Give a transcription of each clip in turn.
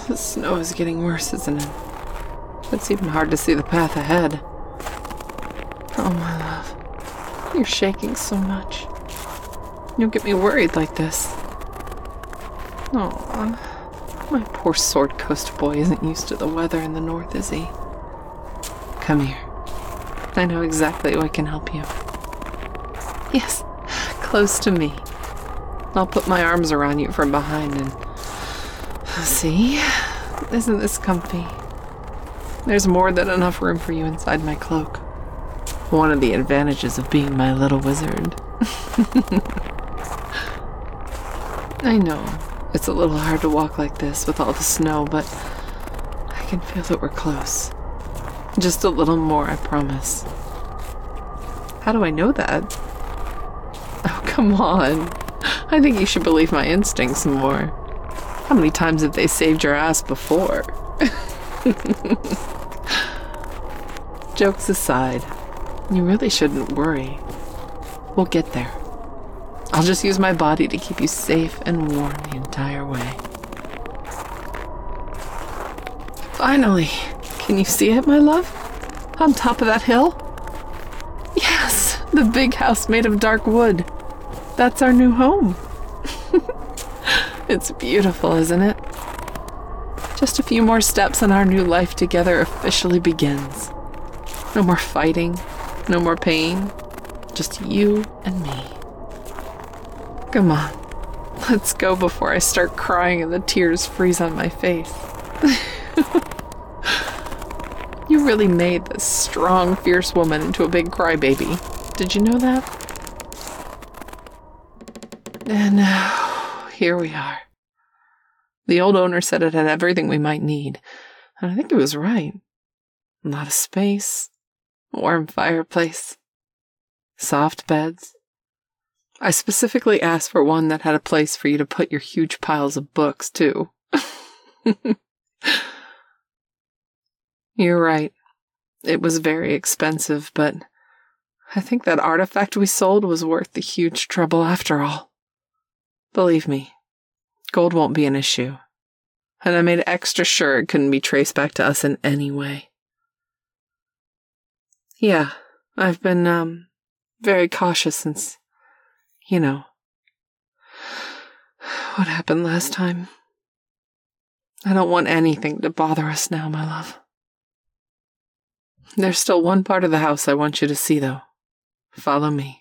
The snow is getting worse, isn't it? It's even hard to see the path ahead. Oh, my love. You're shaking so much. You get me worried like this. Oh, my poor Sword Coast boy isn't used to the weather in the north, is he? Come here. I know exactly what can help you. Yes, close to me. I'll put my arms around you from behind and... See? Isn't this comfy? There's more than enough room for you inside my cloak. One of the advantages of being my little wizard. I know, it's a little hard to walk like this with all the snow, but I can feel that we're close. Just a little more, I promise. How do I know that? Oh, come on. I think you should believe my instincts more. How many times have they saved your ass before? Jokes aside, you really shouldn't worry. We'll get there. I'll just use my body to keep you safe and warm the entire way. Finally! Can you see it, my love? On top of that hill? Yes! The big house made of dark wood. That's our new home. It's beautiful, isn't it? Just a few more steps and our new life together officially begins. No more fighting, no more pain, just you and me. Come on, let's go before I start crying and the tears freeze on my face. You really made this strong, fierce woman into a big crybaby. Did you know that? And here we are. The old owner said it had everything we might need, and I think he was right. A lot of space, a warm fireplace, soft beds. I specifically asked for one that had a place for you to put your huge piles of books, too. You're right. It was very expensive, but I think that artifact we sold was worth the huge trouble after all. Believe me, gold won't be an issue. And I made extra sure it couldn't be traced back to us in any way. Yeah, I've been, very cautious since, you know, what happened last time. I don't want anything to bother us now, my love. There's still one part of the house I want you to see, though. Follow me.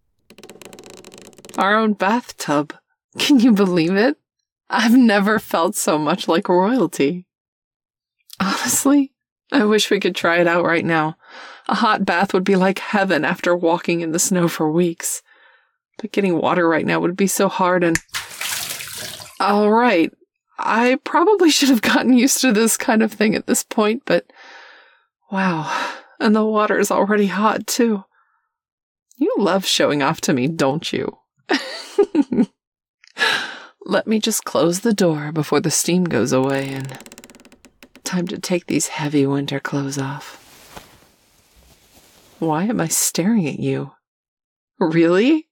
Our own bathtub. Can you believe it? I've never felt so much like royalty. Honestly, I wish we could try it out right now. A hot bath would be like heaven after walking in the snow for weeks. But getting water right now would be so hard and... All right, I probably should have gotten used to this kind of thing at this point, but... Wow, and the water is already hot, too. You love showing off to me, don't you? Let me just close the door before the steam goes away, and time to take these heavy winter clothes off. Why am I staring at you? Really?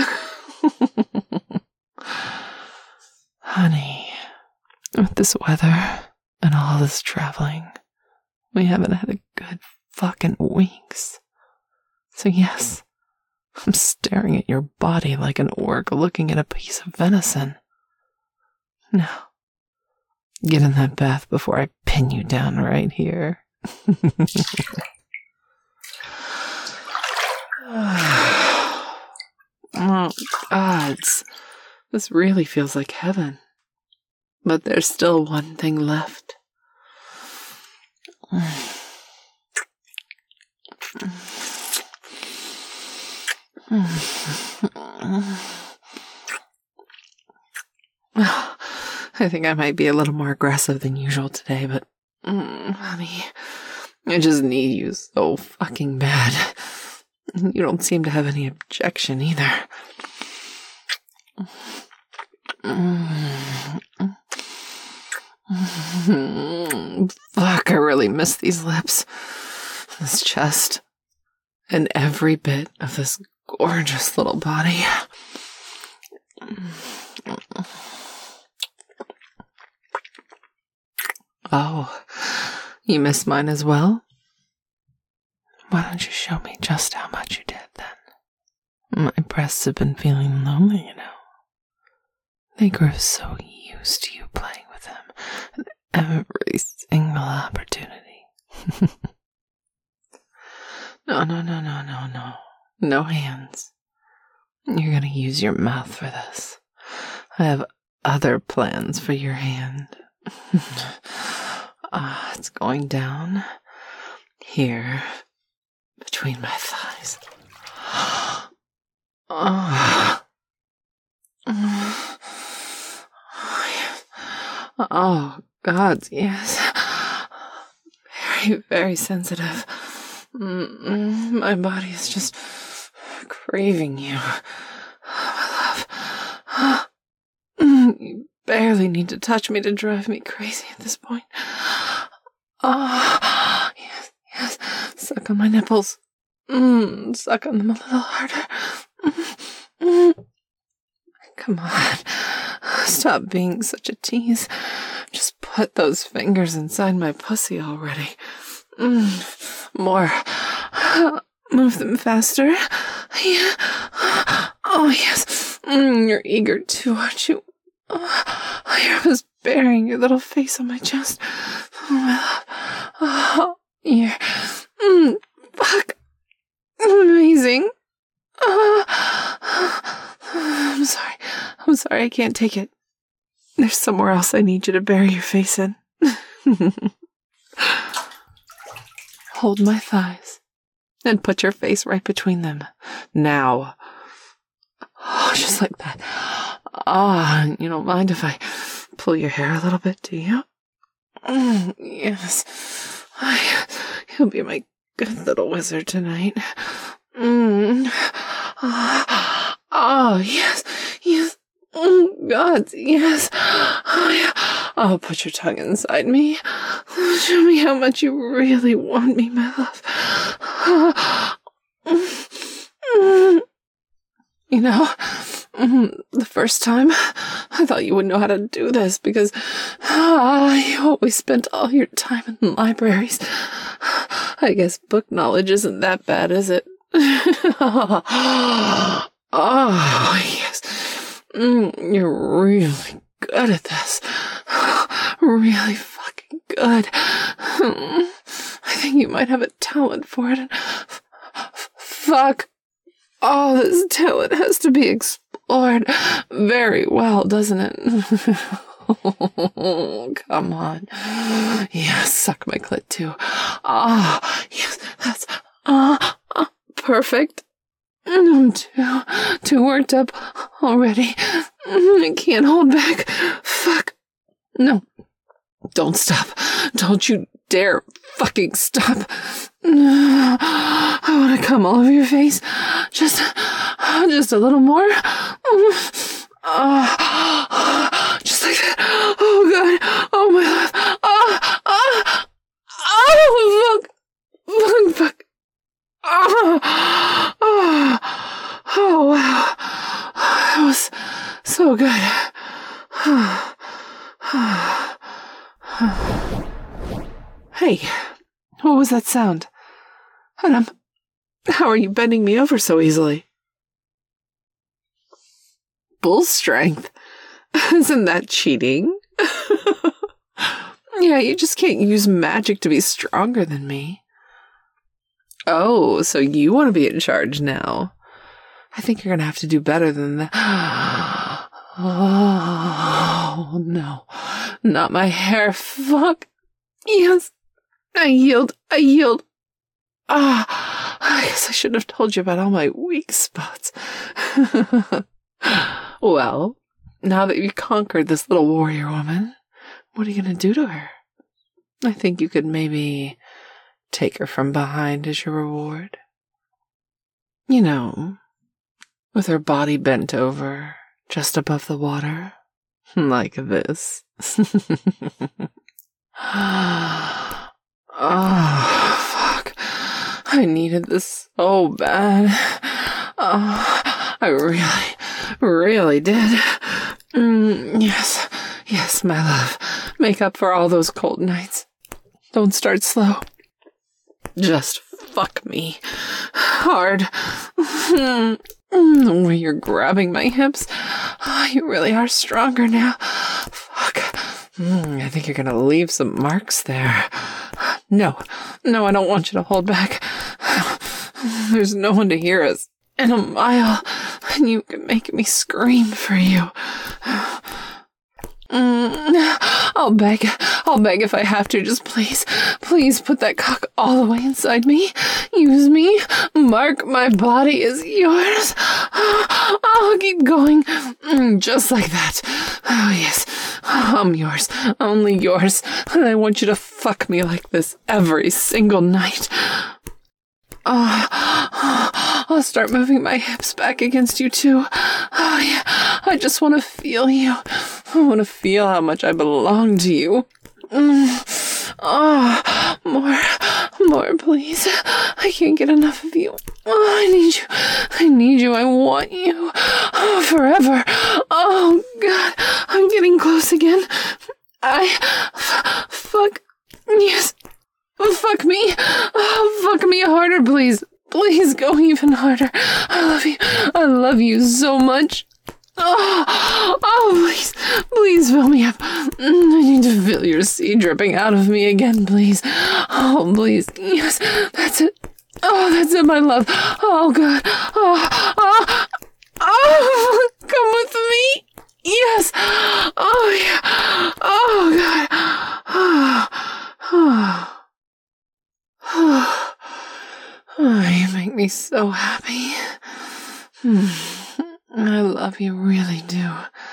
Honey, with this weather and all this traveling, we haven't had a good fucking weeks. So yes, I'm staring at your body like an orc looking at a piece of venison. Now, get in that bath before I pin you down right here. Oh, gods. This really feels like heaven. But there's still one thing left. I think I might be a little more aggressive than usual today, but honey, I just need you so fucking bad. You don't seem to have any objection either. Fuck, I really miss these lips, this chest, and every bit of this gorgeous little body. Oh, you missed mine as well? Why don't you show me just how much you did then? My breasts have been feeling lonely, you know. They grew so used to you playing with them at every single opportunity. No. No hands. You're gonna use your mouth for this. I have other plans for your hand. It's going down here between my thighs. Oh, God, yes. Very, very sensitive. My body is just craving you. My love. You barely need to touch me to drive me crazy at this point. Oh, yes. Suck on my nipples. Suck on them a little harder. Come on. Stop being such a tease. Just put those fingers inside my pussy already. More. Move them faster. Yeah. Oh, yes. You're eager too, aren't you? You're almost burying your little face on my chest. Oh, my love. Oh, you're... fuck. Amazing. I'm sorry, I can't take it. There's somewhere else I need you to bury your face in. Hold my thighs and put your face right between them. Now. Oh, just like that. You don't mind if I pull your hair a little bit, do you? Yes. You'll be my good little wizard tonight. Oh, yes. God, yes. Oh, yeah. Oh, put your tongue inside me. Show me how much you really want me, my love. You know, the first time, I thought you wouldn't know how to do this because you always spent all your time in libraries. I guess book knowledge isn't that bad, is it? Oh, yes. You're really good at this. Really fucking good. I think you might have a talent for it. Fuck. Oh, this talent has to be explored very well, doesn't it? Oh, come on. Yes, suck my clit too. Oh, yes, that's perfect. I'm too worked up already. I can't hold back. Fuck. No. Don't stop. Don't you dare fucking stop. I want to come all over your face. Just a little more. Just like that. Oh, God. Oh, my love. Fuck. Oh, wow. That was so good. Hey, what was that sound? Adam, how are you bending me over so easily? Bull strength. Isn't that cheating? Yeah, you just can't use magic to be stronger than me. Oh, so you want to be in charge now. I think you're going to have to do better than that. Oh, no. Not my hair. Fuck. Yes. I yield. I guess I should have told you about all my weak spots. Well, now that you've conquered this little warrior woman, what are you going to do to her? I think you could maybe take her from behind as your reward. You know, with her body bent over, just above the water, like this. Oh, fuck. I needed this so bad. Oh, I really did. Yes, my love. Make up for all those cold nights. Don't start slow. Just fuck me. Hard. Where you're grabbing my hips. Oh, you really are stronger now. Fuck. I think you're gonna leave some marks there. No, I don't want you to hold back. There's no one to hear us in a mile, and you can make me scream for you. I'll beg if I have to. Just please put that cock all the way inside me. Use me. Mark my body as yours. I'll keep going. Just like that. Oh, yes. I'm yours. Only yours. And I want you to fuck me like this every single night. I'll start moving my hips back against you too. Oh, yeah. I just want to feel you. I want to feel how much I belong to you. More, please. I can't get enough of you. I need you. I want you. Forever. Oh, God. I'm getting close again. Fuck. Yes. Fuck me. Fuck me harder, please. Please go even harder. I love you so much. Please fill me up. I need to feel your seed dripping out of me again, please. Oh, please. Yes, that's it. Oh, that's it, my love. Oh, God. Come with me. Yes. Oh, yeah. Oh, God. Oh, you make me so happy. I love you, really do.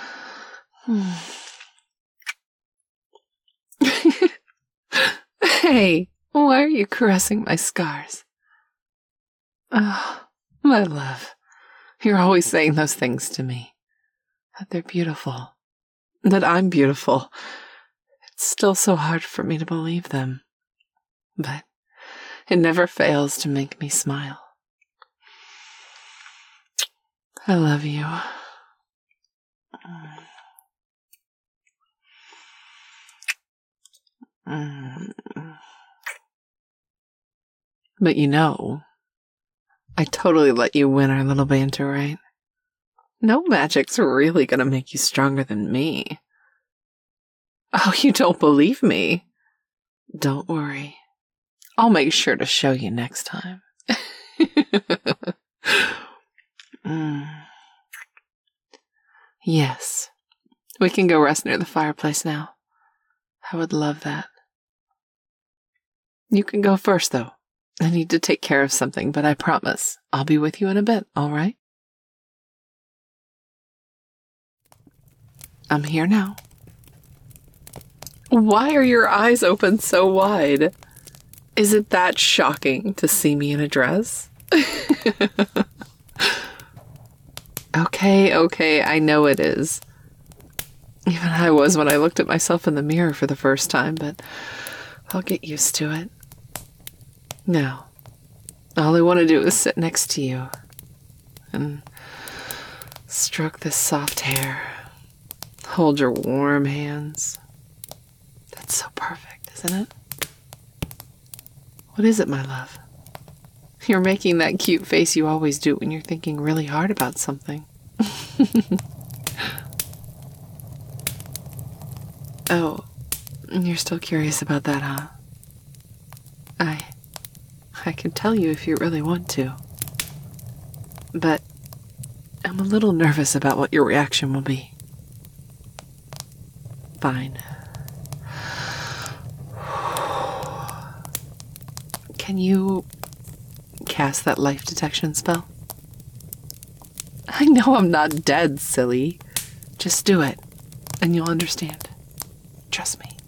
Hey, why are you caressing my scars? Oh, my love. You're always saying those things to me. That they're beautiful. That I'm beautiful. It's still so hard for me to believe them. But it never fails to make me smile. I love you. But you know, I totally let you win our little banter, right? No magic's really gonna make you stronger than me. Oh, you don't believe me? Don't worry. I'll make sure to show you next time. Yes. We can go rest near the fireplace now. I would love that. You can go first, though. I need to take care of something, but I promise I'll be with you in a bit, all right? I'm here now. Why are your eyes open so wide? Is it that shocking to see me in a dress? Okay, I know it is. Even I was when I looked at myself in the mirror for the first time, but I'll get used to it. Now, all I want to do is sit next to you and stroke this soft hair, hold your warm hands. That's so perfect, isn't it? What is it, my love? You're making that cute face you always do when you're thinking really hard about something. Oh, you're still curious about that, huh? I can tell you if you really want to. But I'm a little nervous about what your reaction will be. Fine. Can you cast that life detection spell? I know I'm not dead, silly. Just do it, and you'll understand. Trust me.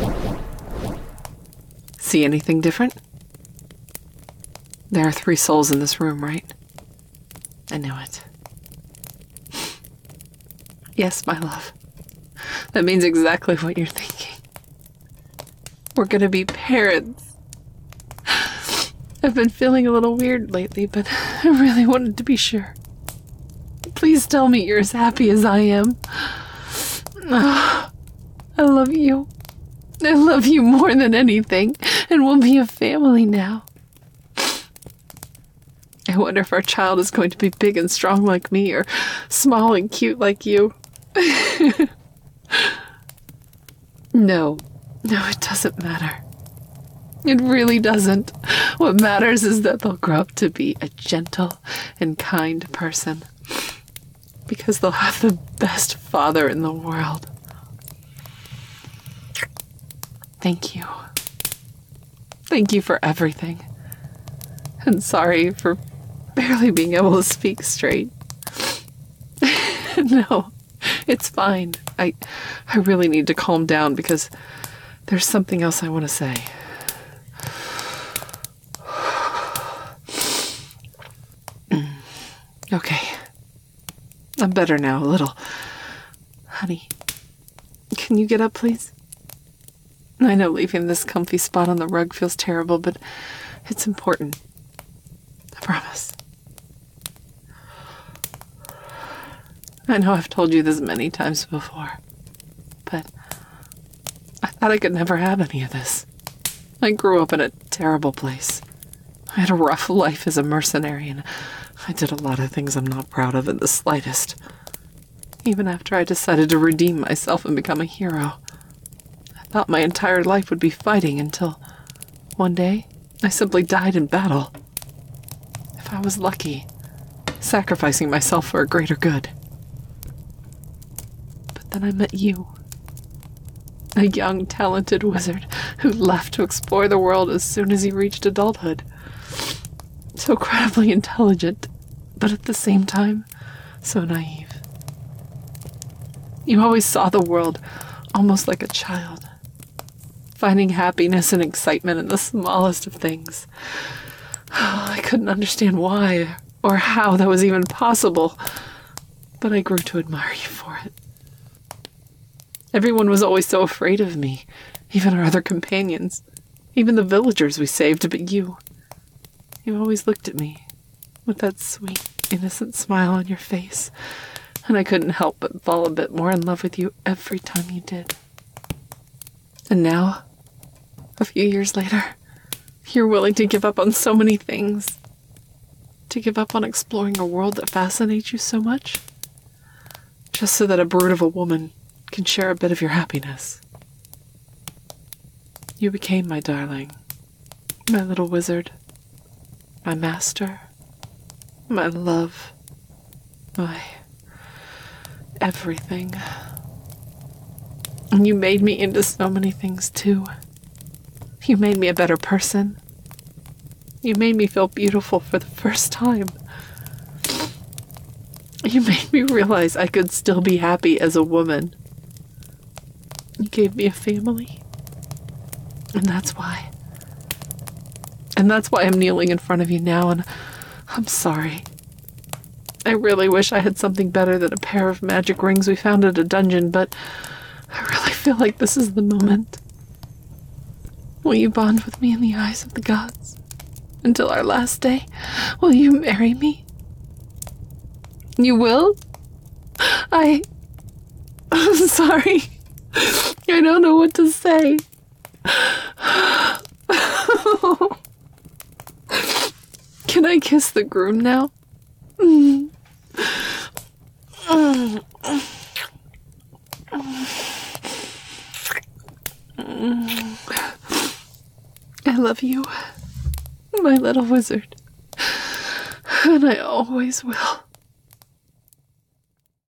See anything different? There are 3 souls in this room, right? I knew it. Yes, my love. That means exactly what you're thinking. We're gonna be parents. I've been feeling a little weird lately, but I really wanted to be sure. Please tell me you're as happy as I am. I love you. I love you more than anything, and we'll be a family now. I wonder if our child is going to be big and strong like me, or small and cute like you. No, it doesn't matter. It really doesn't. What matters is that they'll grow up to be a gentle and kind person, because they'll have the best father in the world. Thank you. Thank you for everything. And sorry for barely being able to speak straight. No, it's fine. I really need to calm down because there's something else I want to say. Okay. I'm better now, a little. Honey, can you get up, please? I know leaving this comfy spot on the rug feels terrible, but it's important. I promise. I know I've told you this many times before, but I thought I could never have any of this. I grew up in a terrible place. I had a rough life as a mercenary, and I did a lot of things I'm not proud of in the slightest. Even after I decided to redeem myself and become a hero, I thought my entire life would be fighting until one day I simply died in battle. If I was lucky, sacrificing myself for a greater good. But then I met you. A young, talented wizard who left to explore the world as soon as he reached adulthood. So incredibly intelligent, but at the same time, so naive. You always saw the world almost like a child, finding happiness and excitement in the smallest of things. I couldn't understand why or how that was even possible, but I grew to admire you for it. Everyone was always so afraid of me, even our other companions, even the villagers we saved, but you always looked at me with that sweet, innocent smile on your face, and I couldn't help but fall a bit more in love with you every time you did. And now, a few years later, you're willing to give up on so many things. To give up on exploring a world that fascinates you so much, just so that a brute of a woman can share a bit of your happiness. You became my darling, my little wizard, my master, my love, my everything. And you made me into so many things too. You made me a better person. You made me feel beautiful for the first time. You made me realize I could still be happy as a woman. You gave me a family. And that's why I'm kneeling in front of you now, and I'm sorry. I really wish I had something better than a pair of magic rings we found at a dungeon, but I really feel like this is the moment. Will you bond with me in the eyes of the gods? Until our last day, will you marry me? You will? I'm sorry. I don't know what to say. Can I kiss the groom now? I love you, my little wizard, and I always will.